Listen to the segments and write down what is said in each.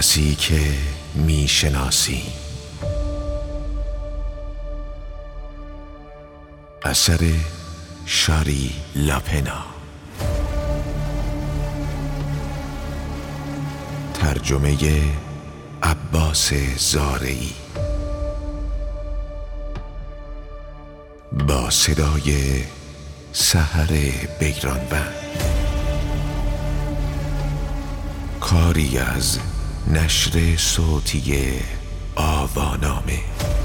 کسی که میشناسی. اثر شاری لاپنا، ترجمه عباس زارعی، با صدای سحر بیرانوند. کاری از نشر صوتی آوانامه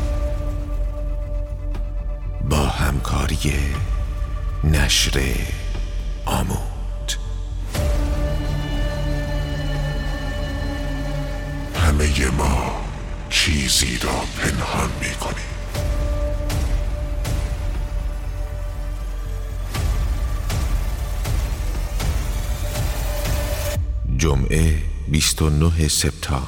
با همکاری نشر آمود. همه ما چیزی را پنهان می‌کنیم. جمعه 29 سپتامبر.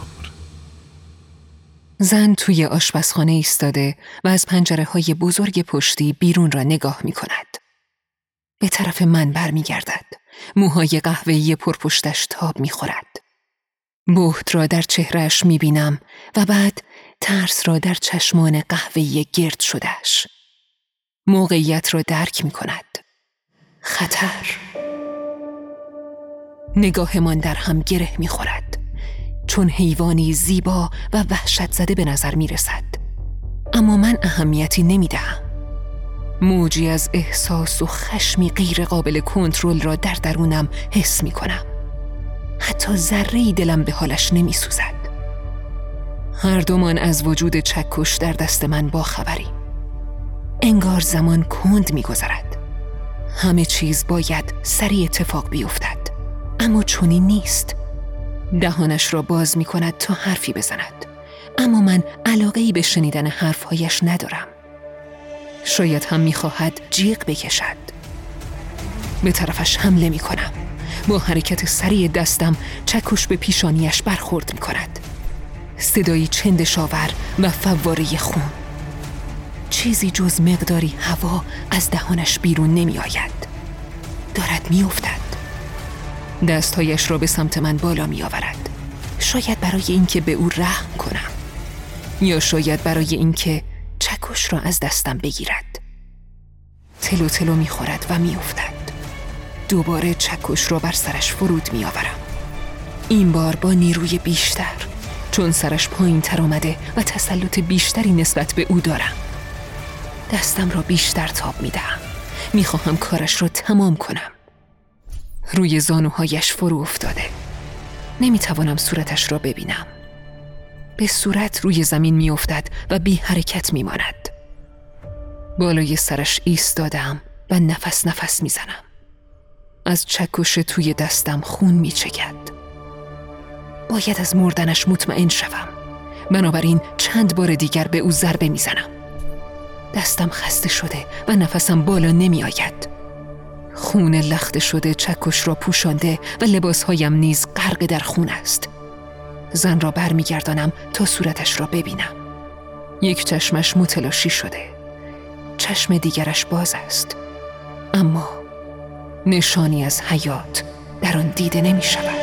زن توی آشپزخانه ایستاده و از پنجره‌های بزرگ پشتی بیرون را نگاه می کند. به طرف من برمی گردد. موهای قهوه‌ای پرپشتش تاب می خورد. بهت را در چهرهش می بینم و بعد ترس را در چشمان قهوه‌ای گرد شدهش. موقعیت را درک می کند. خطر. نگاهمان در هم گره می خورد، چون حیوانی زیبا و وحشت زده به نظر می رسد. اما من اهمیتی نمی دهم. موجی از احساس و خشمی غیر قابل کنترل را در درونم حس می کنم. حتی ذره‌ای دلم به حالش نمی سوزد. هر دومان از وجود چکش در دست من باخبریم. انگار زمان کند می گذرد. همه چیز باید سریع اتفاق بیفتد، اما چنین نیست. دهانش را باز می کند تا حرفی بزند، اما من علاقه‌ای به شنیدن حرفهایش ندارم. شاید هم می خواهد جیغ بکشد. به طرفش حمله می کنم. با حرکت سریع دستم چکش به پیشانیش برخورد می کند. صدایی چندشاور و فواره خون. چیزی جز مقداری هوا از دهانش بیرون نمی آید. دارد می افتد. دستهایش را به سمت من بالا می آورد. شاید برای اینکه به او رحم کنم، یا شاید برای اینکه چکش را از دستم بگیرد. تلو تلو می خورد و می افتد. دوباره چکش را بر سرش فرود می آورم. این بار با نیروی بیشتر، چون سرش پایین تر آمده و تسلط بیشتری نسبت به او دارم. دستم را بیشتر تاب می دهم. می خواهم کارش را تمام کنم. روی زانوهایش فرو افتاده. نمیتوانم صورتش را ببینم. به صورت روی زمین می افتد و بی حرکت می ماند. بالای سرش ایستادم و نفس نفس می زنم. از چکش توی دستم خون می چکد. باید از مردنش مطمئن شوم. بنابراین چند بار دیگر به او ضربه می زنم. دستم خسته شده و نفسم بالا نمی آید. خون لخته شده چکش را پوشانده و لباسهایم نیز غرق در خون است. زن را برمیگردانم تا صورتش را ببینم. یک چشمش متلاشی شده. چشم دیگرش باز است. اما نشانی از حیات در آن دیده نمی شود.